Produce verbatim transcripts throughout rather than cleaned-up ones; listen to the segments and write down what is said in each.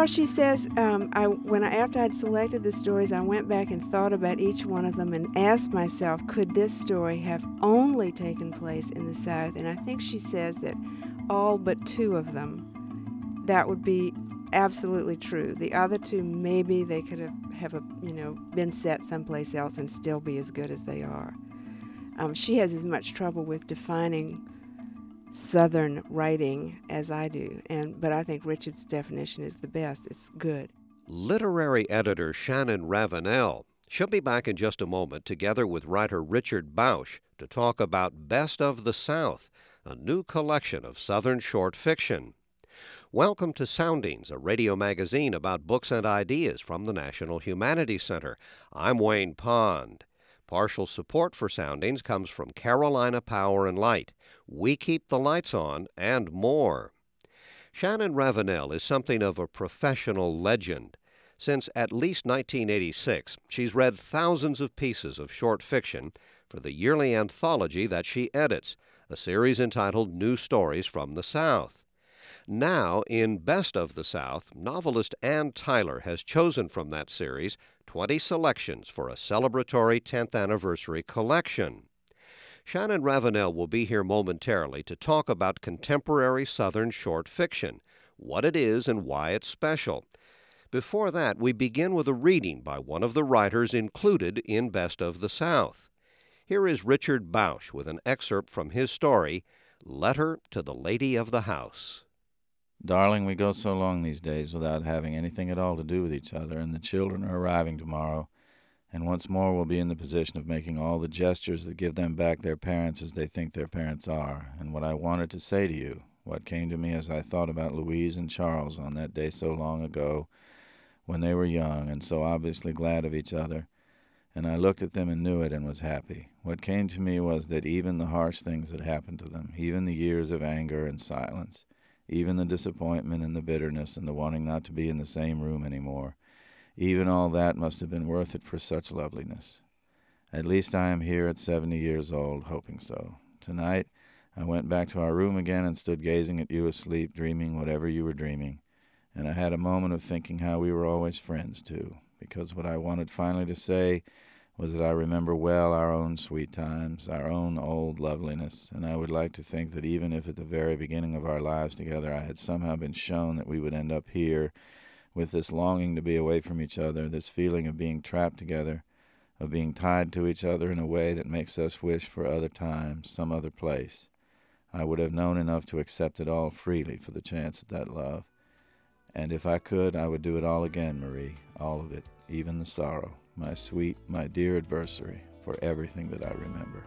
Well, she says, um, I when I after I'd selected the stories, I went back and thought about each one of them and asked myself, could this story have only taken place in the South? And I think she says that all but two of them, that would be absolutely true. The other two, maybe they could have, have a, you know, been set someplace else and still be as good as they are. Um, she has as much trouble with defining Southern writing as I do, and but I think Richard's definition is the best. It's good. Literary editor Shannon Ravenel. She'll be back in just a moment, together with writer Richard Bausch, to talk about Best of the South, a new collection of Southern short fiction. Welcome to Soundings, a radio magazine about books and ideas from the National Humanities Center. I'm Wayne Pond. Partial support for Soundings comes from Carolina Power and Light. We keep the lights on, and more. Shannon Ravenel is something of a professional legend. Since at least nineteen eighty-six, she's read thousands of pieces of short fiction for the yearly anthology that she edits, a series entitled New Stories from the South. Now, in Best of the South, novelist Ann Tyler has chosen from that series twenty selections for a celebratory tenth anniversary collection. Shannon Ravenel will be here momentarily to talk about contemporary Southern short fiction, what it is and why it's special. Before that, we begin with a reading by one of the writers included in Best of the South. Here is Richard Bausch with an excerpt from his story, Letter to the Lady of the House. Darling, we go so long these days without having anything at all to do with each other, and the children are arriving tomorrow, and once more we'll be in the position of making all the gestures that give them back their parents as they think their parents are. And what I wanted to say to you, what came to me as I thought about Louise and Charles on that day so long ago, when they were young and so obviously glad of each other, and I looked at them and knew it and was happy. What came to me was that even the harsh things that happened to them, even the years of anger and silence, even the disappointment and the bitterness and the wanting not to be in the same room anymore, even all that must have been worth it for such loveliness. At least I am here at seventy years old, hoping so. Tonight I went back to our room again and stood gazing at you asleep, dreaming whatever you were dreaming, and I had a moment of thinking how we were always friends, too, because what I wanted finally to say was that I remember well our own sweet times, our own old loveliness, and I would like to think that even if at the very beginning of our lives together I had somehow been shown that we would end up here with this longing to be away from each other, this feeling of being trapped together, of being tied to each other in a way that makes us wish for other times, some other place, I would have known enough to accept it all freely for the chance at that love. And if I could, I would do it all again, Marie, all of it, even the sorrow, my sweet, my dear adversary, for everything that I remember.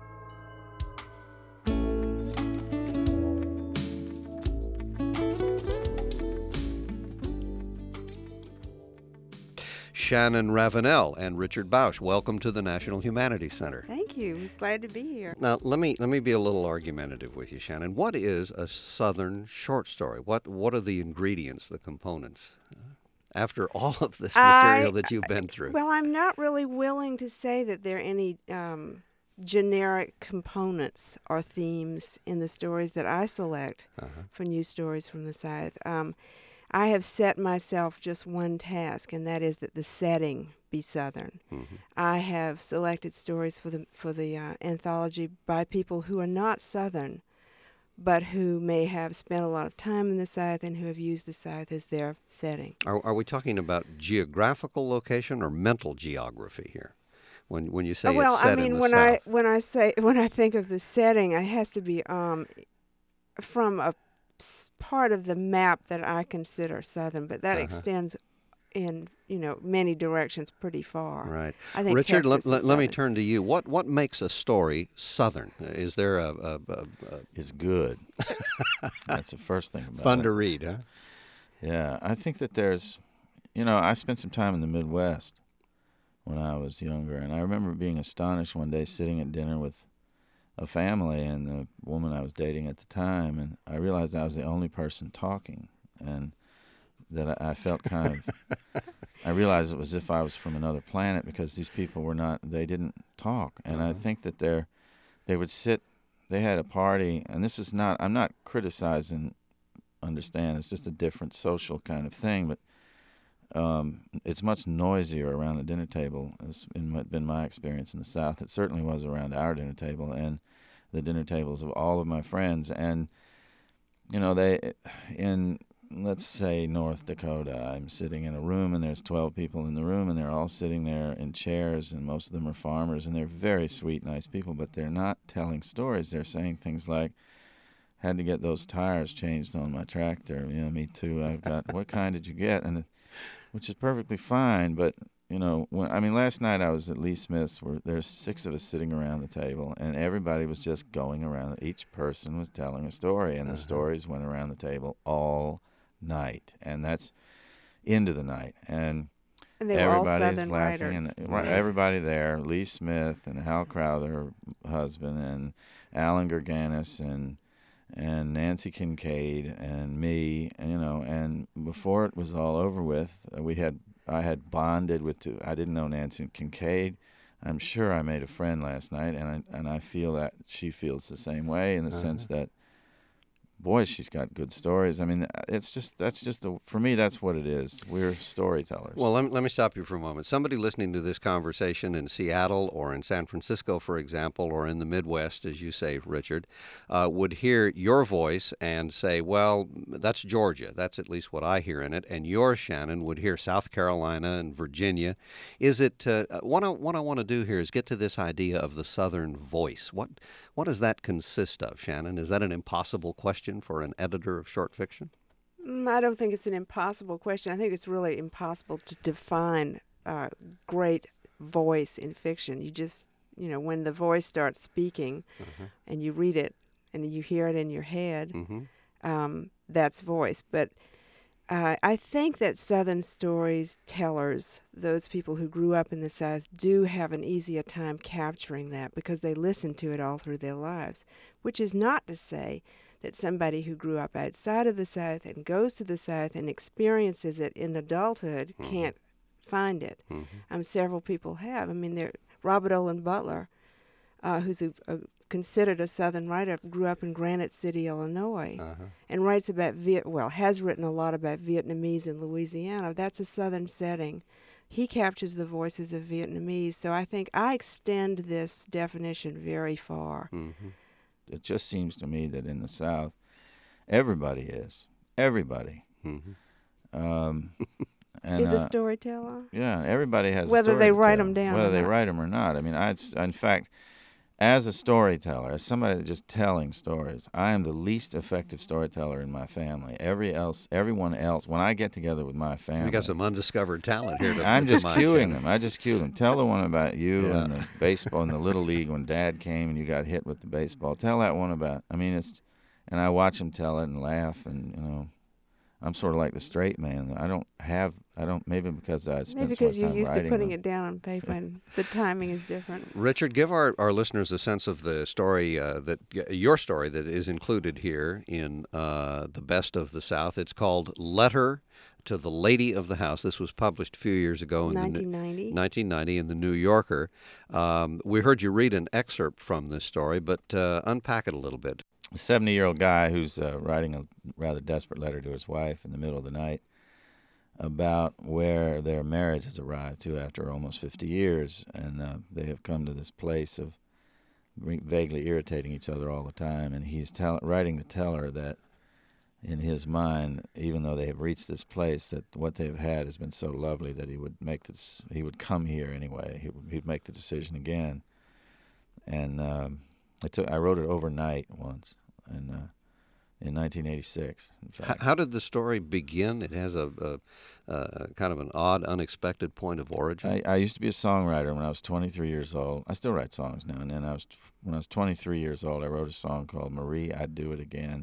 Shannon Ravenel and Richard Bausch, welcome to the National Humanities Center. Thank you. Glad to be here. Now, let me let me be a little argumentative with you, Shannon. What is a Southern short story? What what are the ingredients, the components? After all of this material I, that you've been through. Well, I'm not really willing to say that there are any um, generic components or themes in the stories that I select uh-huh. for New Stories from the South. Um, I have set myself just one task, and that is that the setting be Southern. Mm-hmm. I have selected stories for the for the uh, anthology by people who are not Southern, but who may have spent a lot of time in the South and who have used the South as their setting. Are, are we talking about geographical location or mental geography here? When when you say oh, well, it's set I mean, in the when South. I when I say when I think of the setting, it has to be um, from a part of the map that I consider Southern, but that uh-huh. extends in you know many directions pretty far. Right. I think Richard, Texas let, is let me Southern. turn to you. What what makes a story Southern? Is there a... a, a, a It's good. That's the first thing about fun it. to read, huh? Yeah, I think that there's, you know, I spent some time in the Midwest when I was younger, and I remember being astonished one day sitting at dinner with a family and the woman I was dating at the time, and I realized I was the only person talking, and that I, I felt kind of, I realized it was as if I was from another planet because these people were not, they didn't talk, and uh-huh. I think that they're, they would sit, they had a party, and this is not, I'm not criticizing understand. It's just a different social kind of thing, but um, it's much noisier around the dinner table. It's been, been my experience in the South. It certainly was around our dinner table and the dinner tables of all of my friends. And, you know, they, in, let's say, North Dakota, I'm sitting in a room and there's twelve people in the room and they're all sitting there in chairs, and most of them are farmers, and they're very sweet, nice people, but they're not telling stories. They're saying things like, had to get those tires changed on my tractor. You know, me too. I've got, what kind did you get? And which is perfectly fine, but, you know, when I mean, last night I was at Lee Smith's, where there's six of us sitting around the table, and everybody was just going around. Each person was telling a story, and uh-huh. the stories went around the table all night, and that's into the night. And, and they were all Southern laughing, and right, everybody there, Lee Smith and Hal Crowther, husband, and Alan Gerganis, and and Nancy Kincaid and me, you know, and before it was all over with, we had I had bonded with two. I didn't know Nancy Kincaid. I'm sure I made a friend last night, and I and I feel that she feels the same way, in the uh-huh. sense that, boy, she's got good stories. I mean, it's just, that's just, the, for me, that's what it is. We're storytellers. Well, let me, let me stop you for a moment. Somebody listening to this conversation in Seattle or in San Francisco, for example, or in the Midwest, as you say, Richard, uh, would hear your voice and say, well, that's Georgia. That's at least what I hear in it. And yours, Shannon, would hear South Carolina and Virginia. Is it, uh, what, I, what I want to do here is get to this idea of the Southern voice. What, what does that consist of, Shannon? Is that an impossible question for an editor of short fiction? Mm, I don't think it's an impossible question. I think it's really impossible to define uh, great voice in fiction. You just, you know, when the voice starts speaking uh-huh. and you read it and you hear it in your head, mm-hmm. um, that's voice. But uh, I think that Southern storytellers, those people who grew up in the South, do have an easier time capturing that because they listen to it all through their lives, which is not to say that somebody who grew up outside of the South and goes to the South and experiences it in adulthood mm-hmm. can't find it. Mm-hmm. Um, several people have. I mean, there, Robert Olin Butler, uh, who's a, a, considered a Southern writer, grew up in Granite City, Illinois, uh-huh. and writes about, Viet- well, has written a lot about Vietnamese in Louisiana. That's a Southern setting. He captures the voices of Vietnamese, so I think I extend this definition very far. Mm-hmm. It just seems to me that in the South, everybody is. Everybody. Mm-hmm. Um, and, is a storyteller? Uh, yeah, everybody has whether a story they to write tell, them down whether or they not. write them or not. I mean, I, in fact, as a storyteller, as somebody that's just telling stories, I am the least effective storyteller in my family. Every else, everyone else, when I get together with my family, we got some undiscovered talent here. To I'm just cueing them. I just cue them. Tell the one about you yeah. and the baseball in the little league when Dad came and you got hit with the baseball. Tell that one about. I mean, it's, and I watch them tell it and laugh, and you know, I'm sort of like the straight man. I don't have. I don't. Maybe because I spent maybe because so much you're time used to putting them. it down on paper and the timing is different. Richard, give our, our listeners a sense of the story uh, that your story that is included here in uh, The Best of the South. It's called Letter to the Lady of the House. This was published a few years ago in nineteen ninety. the nineteen ninety in the New Yorker. Um, we heard you read an excerpt from this story, but uh, unpack it a little bit. A seventy-year-old guy who's uh, writing a rather desperate letter to his wife in the middle of the night about where their marriage has arrived to after almost fifty years, and uh, they have come to this place of vaguely irritating each other all the time, and he's tell- writing to tell her that in his mind, even though they have reached this place, that what they've had has been so lovely that he would make this, he would come here anyway. He would, he'd make the decision again. And um, I took, I wrote it overnight once, and uh, in nineteen eighty-six. In fact. How did the story begin? It has a, a, a kind of an odd, unexpected point of origin. I, I used to be a songwriter when I was twenty-three years old. I still write songs now and then. I was when I was twenty-three years old. I wrote a song called "Marie, I'd Do It Again,"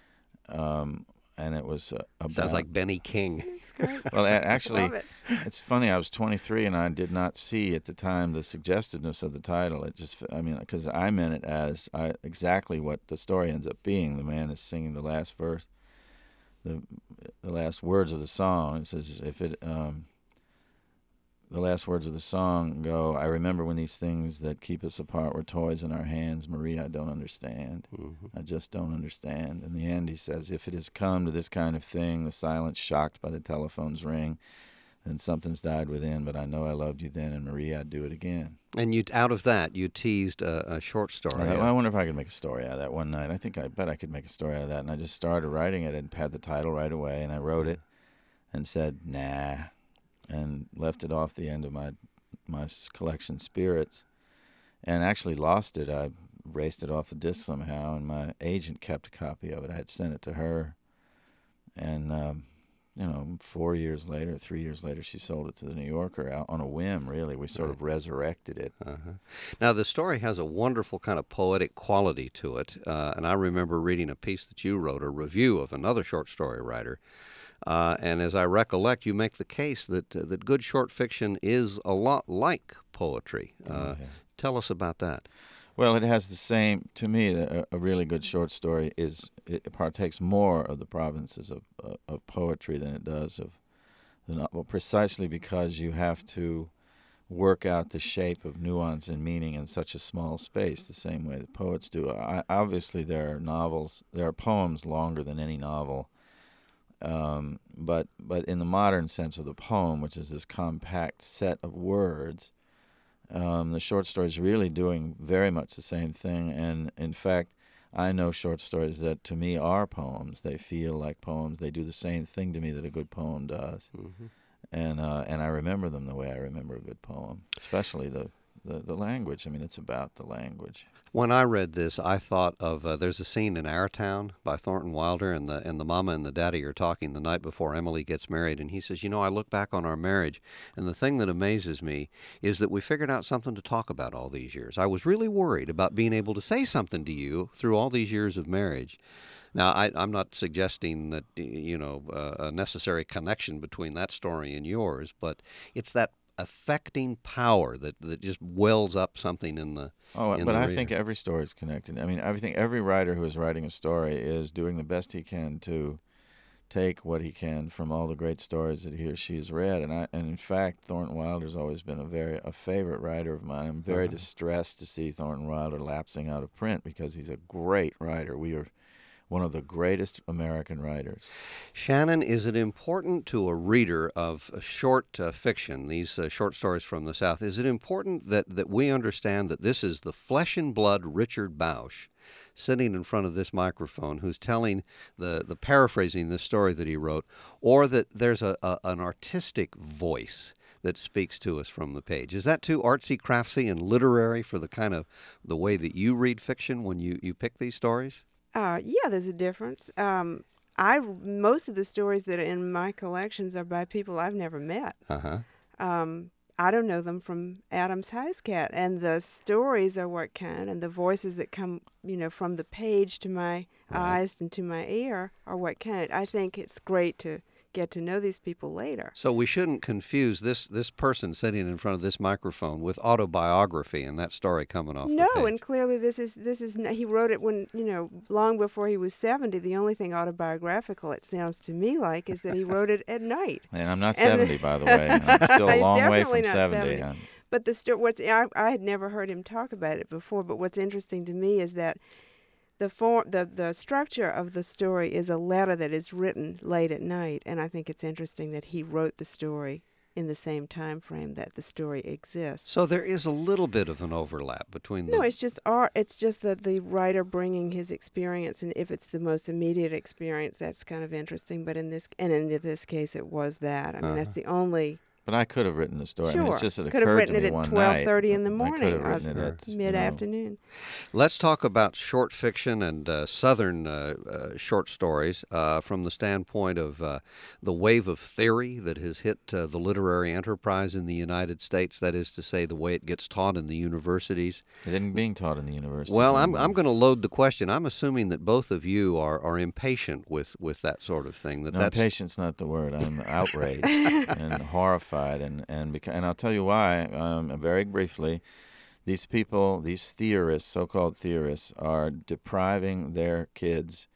um, and it was uh, about. Sounds like Benny King. It's great. Well, actually, Love it. It's funny. I was twenty-three and I did not see at the time the suggestiveness of the title. It just, I mean, because I meant it as I, exactly what the story ends up being. The man is singing the last verse, the the last words of the song. It says, "If it, um, the last words of the song go, I remember when these things that keep us apart were toys in our hands. Marie, I don't understand. Mm-hmm. I just don't understand. In the end, he says, if it has come to this kind of thing, the silence shocked by the telephone's ring, then something's died within, but I know I loved you then, and Marie, I'd do it again. And you, out of that, you teased a, a short story. I, I wonder if I could make a story out of that one night. I think I bet I could make a story out of that, and I just started writing it and had the title right away, and I wrote it and said, nah, and left it off the end of my my collection, Spirits, and actually lost it. I raced it off the disc somehow, and my agent kept a copy of it. I had sent it to her, and um, you know, four years later, three years later, she sold it to the New Yorker out on a whim, really. We sort right. of resurrected it. Uh-huh. Now, the story has a wonderful kind of poetic quality to it, uh, and I remember reading a piece that you wrote, a review of another short story writer, Uh, and as I recollect, you make the case that uh, that good short fiction is a lot like poetry. Uh, oh, yeah. Tell us about that. Well, it has the same, to me, a, a really good short story is, it partakes more of the provinces of, uh, of poetry than it does of the novel, precisely because you have to work out the shape of nuance and meaning in such a small space, the same way the poets do. I, obviously, there are novels, there are poems longer than any novel. Um, but but in the modern sense of the poem, which is this compact set of words, um, the short story is really doing very much the same thing. And in fact, I know short stories that to me are poems. They feel like poems. They do the same thing to me that a good poem does. Mm-hmm. And uh, and I remember them the way I remember a good poem, especially the, the, the language. I mean, it's about the language. When I read this, I thought of uh, there's a scene in Our Town by Thornton Wilder, and the and the mama and the daddy are talking the night before Emily gets married, and he says, you know, I look back on our marriage, and the thing that amazes me is that we figured out something to talk about all these years. I was really worried about being able to say something to you through all these years of marriage. Now, I, I'm not suggesting that, you know, uh, a necessary connection between that story and yours, but it's that affecting power that, that just wells up something in the Oh, in but the I reader. think every story is connected. I mean, I think every writer who is writing a story is doing the best he can to take what he can from all the great stories that he or she has read. And I, and in fact, Thornton Wilder's always been a very a favorite writer of mine. I'm very uh-huh. distressed to see Thornton Wilder lapsing out of print because he's a great writer. We are one of the greatest American writers. Shannon, is it important to a reader of a short uh, fiction, these uh, short stories from the South, is it important that, that we understand that this is the flesh and blood Richard Bausch sitting in front of this microphone who's telling the, the paraphrasing this story that he wrote, or that there's a, a an artistic voice that speaks to us from the page? Is that too artsy, craftsy, and literary for the kind of the way that you read fiction when you, you pick these stories? Uh, yeah, there's a difference. Um, I most of the stories that are in my collections are by people I've never met. Uh-huh. Um, I don't know them from Adam's House Cat, and the stories are what count, and the voices that come, you know, from the page to my right. eyes and to my ear are what count. I think it's great to get to know these people later. So we shouldn't confuse this this person sitting in front of this microphone with autobiography and that story coming off no, the page. And clearly this is this is he wrote it when, you know, long before he was seventy. The only thing autobiographical it sounds to me like is that he wrote it at night. And I'm not seventy, by the way. I'm still a long way from seventy. seventy. But the sto- what's I, I had never heard him talk about it before. But what's interesting to me is that The form, the, the structure of the story is a letter that is written late at night, and I think it's interesting that he wrote the story in the same time frame that the story exists. So there is a little bit of an overlap between the... No, it's just art. It's just that the writer bringing his experience, and if it's the most immediate experience, that's kind of interesting. But in this, and in this case, it was that. I mean, uh-huh. that's the only. But I could have written the story. Sure. I mean, it's just that it could have occurred written to me it one at twelve thirty night. in the morning, I could have written or, it at mid-afternoon. You know. Let's talk about short fiction and uh, Southern uh, uh, short stories uh, from the standpoint of uh, the wave of theory that has hit uh, the literary enterprise in the United States. That is to say, the way it gets taught in the universities. It isn't being taught in the universities. Well, I'm anymore. I'm going to load the question. I'm assuming that both of you are, are impatient with, with that sort of thing. That no, that's... impatient's not the word. I'm outraged and horrified, and and beca- and I'll tell you why. Um, very briefly. These people, these theorists, so-called theorists, are depriving their kids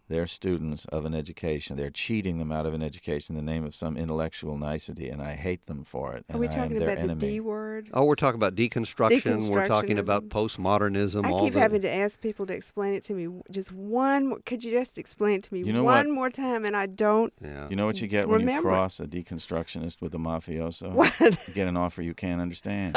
their students of an education. They're cheating them out of an education in the name of some intellectual nicety, and I hate them for it. Are we and I am talking their about enemy. the D word? Oh, we're talking about deconstruction. We're talking about Deconstructionism. postmodernism. I all keep the, having to ask people to explain it to me. Just one more. Could you just explain it to me You know one what? more time? And I don't. Yeah. You know what you get when you Remember. cross a deconstructionist with a mafioso? What? You get an offer you can't understand.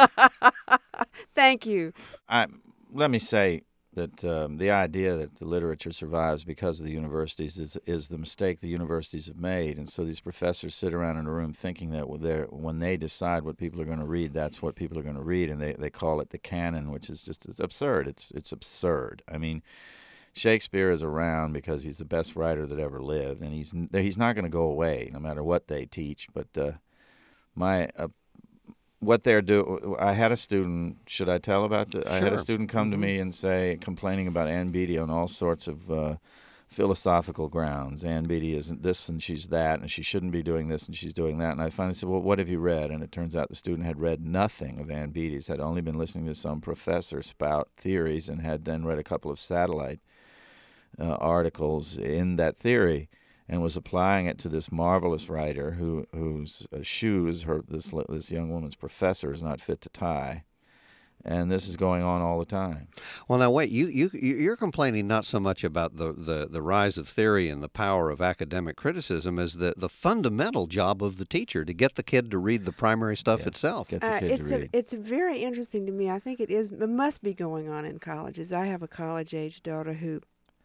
Thank you. I, let me say that um, the idea that the literature survives because of the universities is is the mistake the universities have made. And so these professors sit around in a room thinking that they're, when they decide what people are going to read, that's what people are going to read, and they, they call it the canon, which is just it's absurd. It's it's absurd. I mean, Shakespeare is around because he's the best writer that ever lived, and he's he's not going to go away no matter what they teach. But uh, my uh, what they're do, I had a student. Should I tell about the? I had a Sure. student come Mhm. to me and say, complaining about Ann Beattie on all sorts of uh, philosophical grounds. Ann Beattie isn't this and she's that, and she shouldn't be doing this and she's doing that. And I finally said, well, what have you read? And it turns out the student had read nothing of Ann Beattie's, had only been listening to some professor spout theories, and had then read a couple of satellite uh, articles in that theory, and was applying it to this marvelous writer who whose uh, shoes her this this young woman's professor is not fit to tie, and this is going on all the time. Well, now wait. You you you're complaining not so much about the, the, the rise of theory and the power of academic criticism as the, the fundamental job of the teacher to get the kid to read the primary stuff Yeah. itself. Get the Uh, kid it's to a, read. it's very interesting to me. I think it is. It must be going on in colleges. I have a college-age daughter who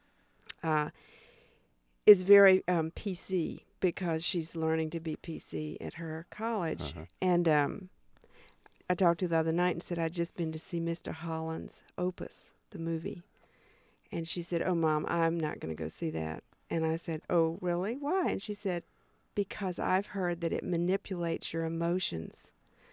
uh, is very um, P C because she's learning to be P C at her college. Uh-huh. And um, I talked to her the other night and said I'd just been to see Mister Holland's Opus, the movie. And she said, "Oh, Mom, I'm not going to go see that." And I said, "Oh, really? Why?" And she said, "Because I've heard that it manipulates your emotions."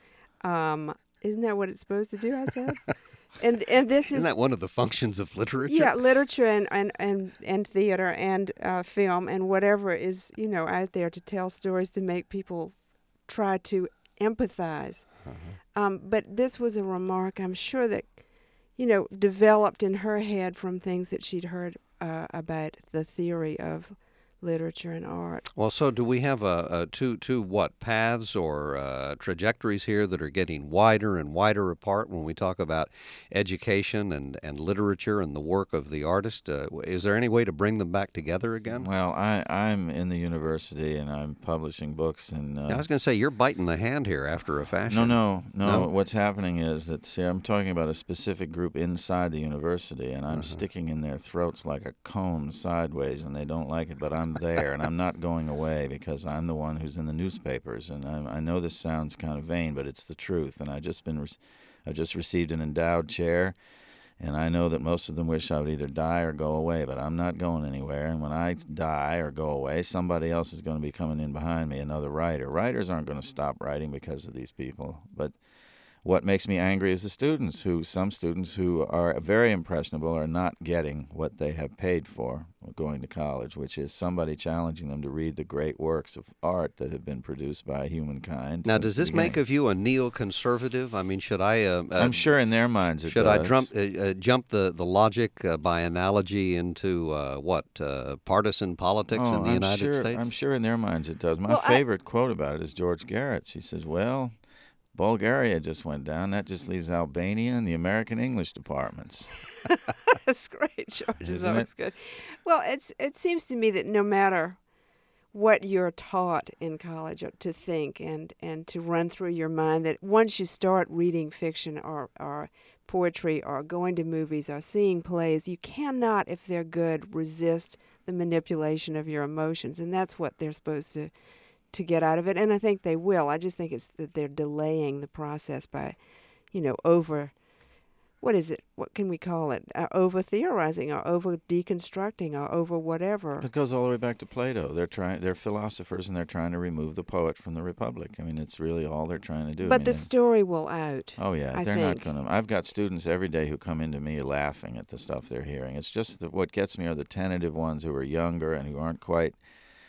Um, isn't that what it's supposed to do? I said. And and this Isn't is that one of the functions of literature? yeah, literature and and and, and theater and uh, film and whatever is, you know, out there to tell stories to make people try to empathize. Uh-huh. Um, but this was a remark, I'm sure, that, you know, developed in her head from things that she'd heard uh, about the theory of literature and art. Well, so do we have a, a two two what paths or uh, trajectories here that are getting wider and wider apart when we talk about education and, and literature and the work of the artist? Uh, is there any way to bring them back together again? Well, I, I'm in the university and I'm publishing books. And uh, Yeah, I was going to say you're biting the hand here after a fashion. no, no, no, No? What's happening is that, see, I'm talking about a specific group inside the university, and I'm Uh-huh. sticking in their throats like a comb sideways, and they don't like it, but I'm there, and I'm not going away because I'm the one who's in the newspapers. And I'm, I know this sounds kind of vain, but it's the truth. And I just been, re- I've just received an endowed chair. And I know that most of them wish I would either die or go away, but I'm not going anywhere. And when I die or go away, somebody else is going to be coming in behind me, another writer. Writers aren't going to stop writing because of these people. But what makes me angry is the students, who some students who are very impressionable are not getting what they have paid for going to college, which is somebody challenging them to read the great works of art that have been produced by humankind. Now, since does the this make beginning. of you a neoconservative? I mean, should I? Uh, uh, I'm sure in their minds it Should does. I jump uh, uh, jump the the logic uh, by analogy into uh, what uh, partisan politics Oh, in the I'm United sure, States? I'm sure in their minds it does. My Well, I- favorite quote about it is George Garrett's. He says, well, Bulgaria just went down. That just leaves Albania and the American English departments. That's great. George is Isn't always good. Well, it's it seems to me that no matter what you're taught in college to think and, and to run through your mind, that once you start reading fiction or, or poetry or going to movies or seeing plays, you cannot, if they're good, resist the manipulation of your emotions. And that's what they're supposed to to get out of it. And I think they will. I just think it's that they're delaying the process by, you know, over, what is it? What can we call it? Uh, over theorizing or over deconstructing or over whatever. It goes all the way back to Plato. They're trying. They're philosophers, and they're trying to remove the poet from the Republic. I mean, it's really all they're trying to do. I But mean, the they- story will out. Oh yeah, I they're think. not going to. I've got students every day who come into me laughing at the stuff they're hearing. It's just that what gets me are the tentative ones who are younger and who aren't quite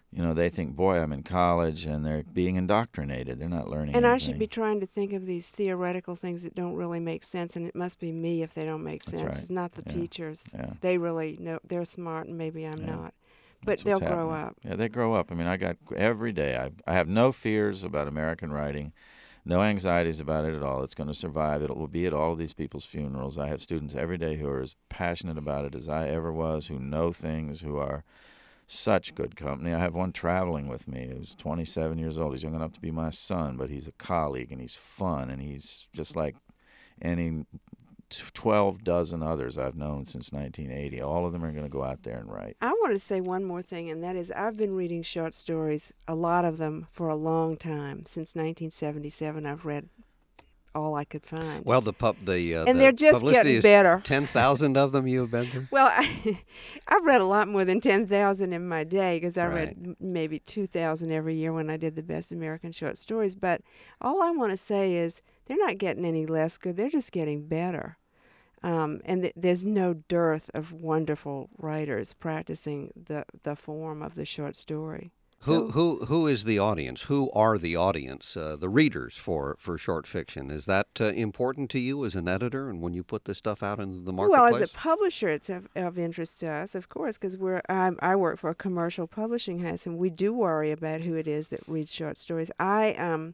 you know, they think, boy, I'm in college, and they're being indoctrinated. They're not learning And anything. I should be trying to think of these theoretical things that don't really make sense, and it must be me if they don't make That's sense. right. It's not the Yeah. teachers. Yeah. They really know. They're smart, and maybe I'm Yeah. not. But That's they'll what's grow happening. up. Yeah, they grow up. I mean, I got every day. I I have no fears about American writing, no anxieties about it at all. It's going to survive. It will be at all of these people's funerals. I have students every day who are as passionate about it as I ever was, who know things, who are such good company. I have one traveling with me who's twenty-seven years old. He's young enough to be my son, but he's a colleague, and he's fun, and he's just like any twelve dozen others I've known since nineteen eighty. All of them are going to go out there and write. I want to say one more thing, and that is I've been reading short stories, a lot of them, for a long time. Since nineteen seventy-seven, I've read all I could find. Well, the pub, the uh, and the they're just publicity getting is better. ten thousand of them you have been through? Well, I, I've read a lot more than ten thousand in my day, because I Right. read m- maybe two thousand every year when I did the Best American Short Stories. But all I want to say is they're not getting any less good. They're just getting better. Um, and th- there's no dearth of wonderful writers practicing the, the form of the short story. Who So- who who is the audience? Who are the audience? Uh, the readers for, for short fiction. Is that uh, important to you as an editor, and when you put this stuff out into the marketplace? Well, as a publisher, it's of, of interest to us, of course, because we're I, I work for a commercial publishing house, and we do worry about who it is that reads short stories. I um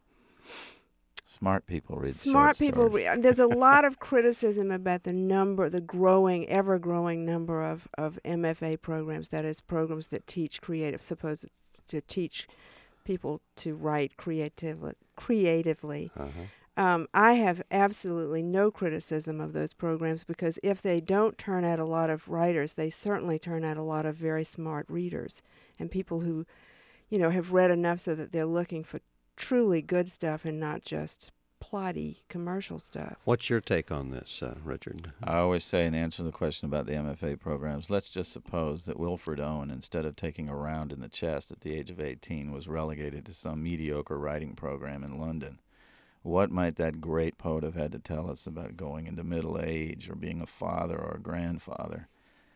Smart people read smart short people. stories. Re- there's a lot of criticism about the number, the growing, ever growing number of of M F A programs. That is, programs that teach creative, supposed to teach people to write creatively. Creatively. Uh-huh. Um, I have absolutely no criticism of those programs, because if they don't turn out a lot of writers, they certainly turn out a lot of very smart readers and people who, you know, have read enough so that they're looking for truly good stuff and not just plotty commercial stuff. What's your take on this, uh, Richard? I always say, in answer to the question about the M F A programs, let's just suppose that Wilfred Owen, instead of taking a round in the chest at the age of eighteen, was relegated to some mediocre writing program in London. What might that great poet have had to tell us about going into middle age, or being a father or a grandfather?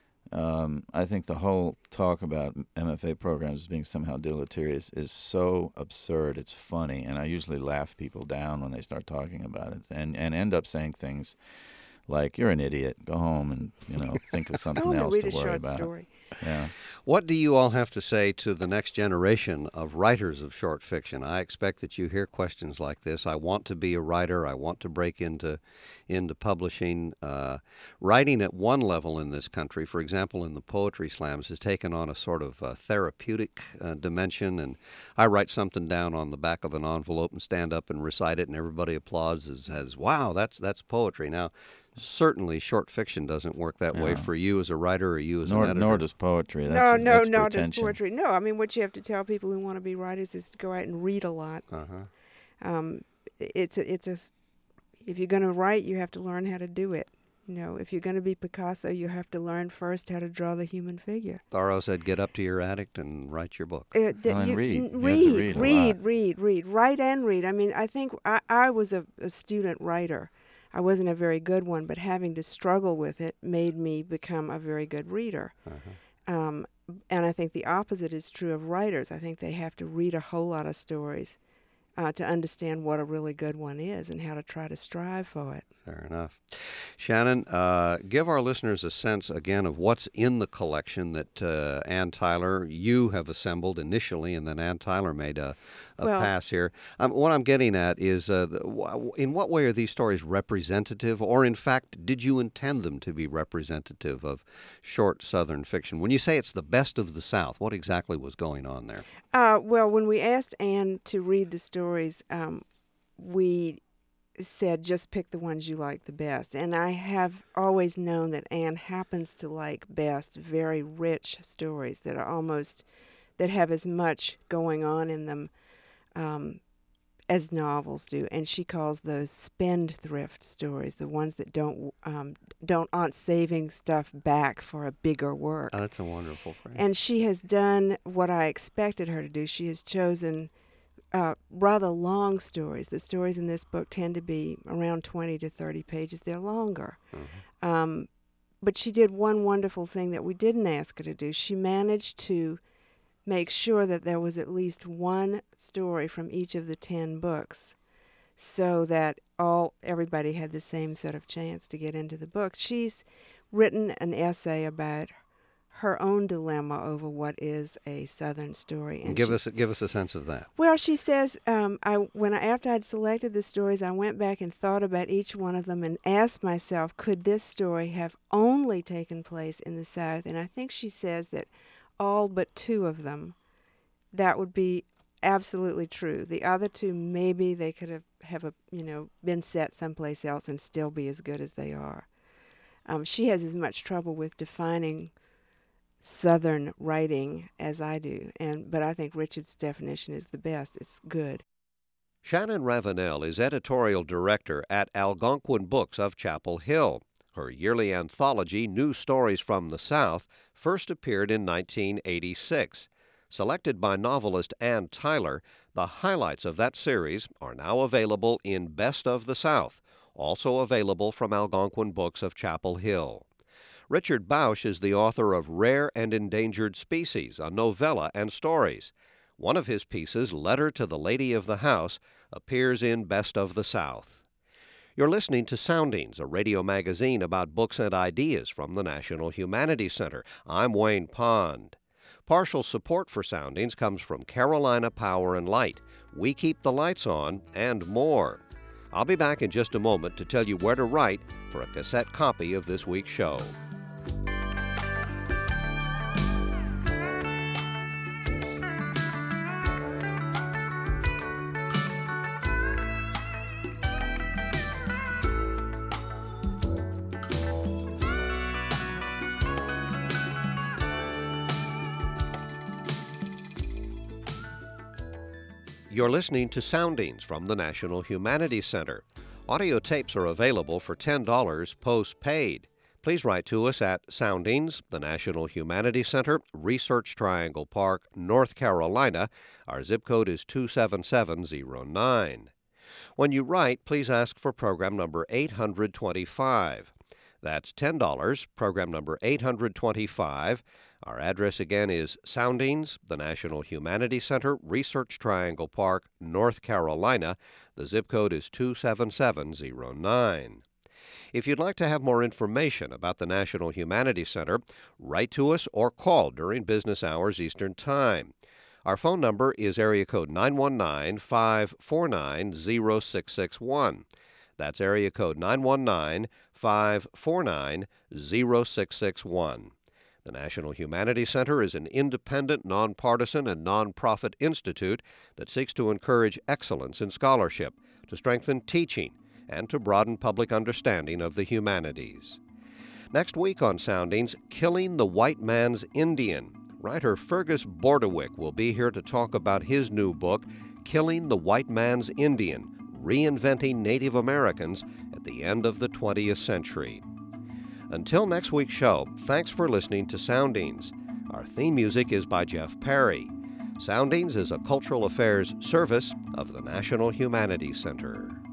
Um, I think the whole talk about M F A programs being somehow deleterious is so absurd. It's funny, and I usually laugh people down when they start talking about it, and, and end up saying things like, "You're an idiot. Go home and, you know, think of I something want to else read to a worry short about." story. Yeah. What do you all have to say to the next generation of writers of short fiction? I expect that you hear questions like this. I want to be a writer. I want to break into into publishing. Uh, writing at one level in this country, for example, in the poetry slams, has taken on a sort of uh, therapeutic uh, dimension. And I write something down on the back of an envelope and stand up and recite it, and everybody applauds as, as wow, that's that's poetry. Now, certainly short fiction doesn't work that way Yeah. for you as a writer or you as Nor, an editor. nor does poetry. No, That's, no, that's no, just pretension. poetry. No, I mean, what you have to tell people who want to be writers is to go out and read a lot. Uh-huh. Um, it's a, it's a, s- if you're going to write, you have to learn how to do it. You know, if you're going to be Picasso, you have to learn first how to draw the human figure. Thoreau said, get up to your attic and write your book. Uh, th- Well, and you- read. n- You have to read, read a read, lot. read, read, write and read. I mean, I think I, I was a, a student writer. I wasn't a very good one, but having to struggle with it made me become a very good reader. Uh-huh. Um, and I think the opposite is true of writers. I think they have to read a whole lot of stories uh, to understand what a really good one is and how to try to strive for it. Fair enough. Shannon, uh, give our listeners a sense again of what's in the collection that uh, Ann Tyler, you have assembled initially, and then Ann Tyler made a, a Well- pass here. Um, what I'm getting at is, uh, the, w- in what way are these stories representative, or in fact, did you intend them to be representative of short Southern fiction? When you say it's the best of the South, what exactly was going on there? Uh, well, when we asked Anne to read the stories, um, we said just pick the ones you like the best. And I have always known that Anne happens to like best very rich stories that are almost, that have as much going on in them um, as novels do. And she calls those spendthrift stories, the ones that don't, um, don't aren't saving stuff back for a bigger work. Oh, that's a wonderful phrase. And she has done what I expected her to do. She has chosen uh, rather long stories. The stories in this book tend to be around twenty to thirty pages. They're longer. Mhm. Um, but she did one wonderful thing that we didn't ask her to do. She managed to make sure that there was at least one story from each of the ten books, so that all everybody had the same sort of chance to get into the book. She's written an essay about her own dilemma over what is a Southern story. And give she, us give us a sense of that. Well, she says, um, I when I, after I'd selected the stories, I went back and thought about each one of them and asked myself, could this story have only taken place in the South? And I think she says that all but two of them, that would be absolutely true. The other two, maybe they could have, have a, you know, been set someplace else and still be as good as they are. Um, she has as much trouble with defining Southern writing as I do, and but I think Richard's definition is the best. It's good. Shannon Ravenel is editorial director at Algonquin Books of Chapel Hill. Her yearly anthology, New Stories from the South, first appeared in nineteen eighty-six. Selected by novelist Ann Tyler, the highlights of that series are now available in Best of the South, also available from Algonquin Books of Chapel Hill. Richard Bausch is the author of Rare and Endangered Species, a novella and stories. One of his pieces, Letter to the Lady of the House, appears in Best of the South. You're listening to Soundings, a radio magazine about books and ideas from the National Humanities Center. I'm Wayne Pond. Partial support for Soundings comes from Carolina Power and Light. We keep the lights on, and more. I'll be back in just a moment to tell you where to write for a cassette copy of this week's show. You're listening to Soundings from the National Humanities Center. Audio tapes are available for ten dollars postpaid. Please write to us at Soundings, the National Humanities Center, Research Triangle Park, North Carolina. Our zip code is two seven seven zero nine. When you write, please ask for program number eight hundred twenty-five. That's ten dollars, program number eight hundred twenty-five. Our address again is Soundings, the National Humanities Center, Research Triangle Park, North Carolina. The zip code is two seven seven zero nine. If you'd like to have more information about the National Humanities Center, write to us or call during business hours Eastern Time. Our phone number is area code nine one nine, five four nine, zero six six one. That's area code nine one nine, five four nine, zero six six one. The National Humanities Center is an independent, nonpartisan, and nonprofit institute that seeks to encourage excellence in scholarship, to strengthen teaching, and to broaden public understanding of the humanities. Next week on Soundings, Killing the White Man's Indian. Writer Fergus Bordewick will be here to talk about his new book, Killing the White Man's Indian, Reinventing Native Americans at the End of the twentieth Century. Until next week's show, thanks for listening to Soundings. Our theme music is by Jeff Perry. Soundings is a cultural affairs service of the National Humanities Center.